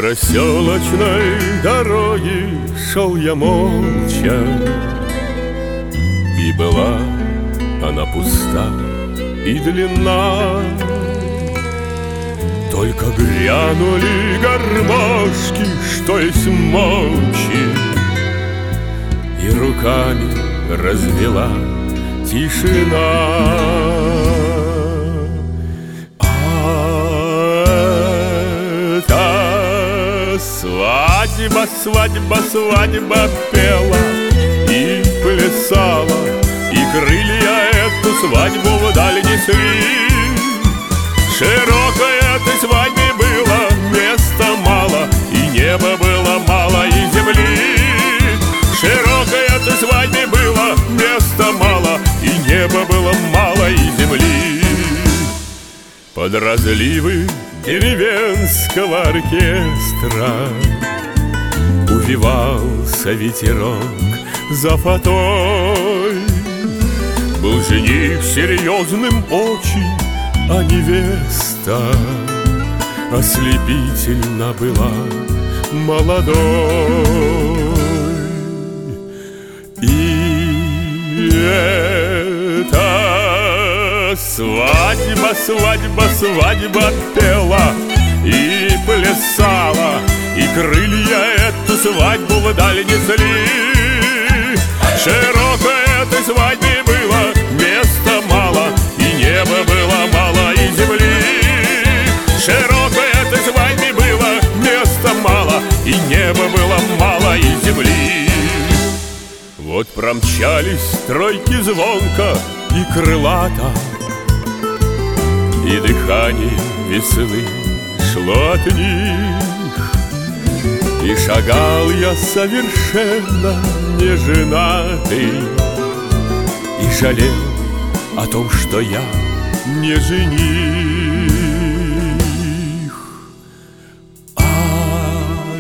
проселочной дороге шел я молча, и была она пуста и длинна. Только грянули гармошки, что есть мочи, и руками развела тишина. Свадьба, свадьба, свадьба пела и плясала, и крылья эту свадьбу вдаль несли. Широкой этой свадьбе было места мало, и неба было мало, и земли. Широкой этой свадьбе было места мало, и неба было мало, и земли. Под разливы деревенского оркестра увивался ветерок за фатой. Был жених серьезным очень, а невеста ослепительно была молодой. И эта свадьба, свадьба, свадьба пела и плясала, и крылья эту свадьбу вдаль несли. Широкой этой свадьбе было места мало, и неба было мало, и земли. Широкой этой свадьбе было места мало, и неба было мало, и земли. Вот промчались стройки звонко и крылато, и дыхание весны шло от них. И шагал я совершенно неженатый, и жалел о том, что я не жених. А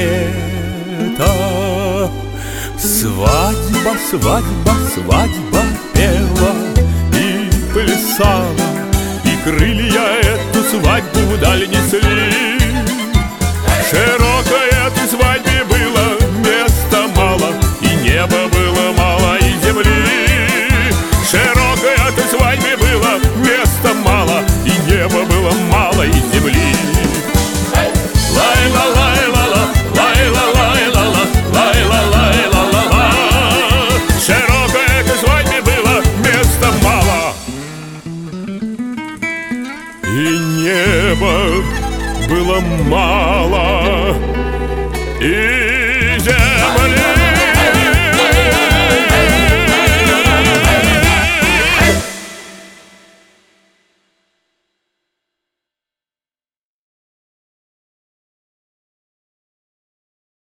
где-то свадьба, свадьба, свадьба пела и плясала, и крылья эту свадьбу вдаль несли. Широкой этой свадьбе было места мало, и неба было мало, и земли. Широкой этой свадьбе было места мало, и неба было мало, и земли. Лай-ла-лай-ла-ла, лай-ла-лай-ла-ла, лай-ла-лай-ла-ла-ла. Широкой этой свадьбе было места мало, и неба было мало, и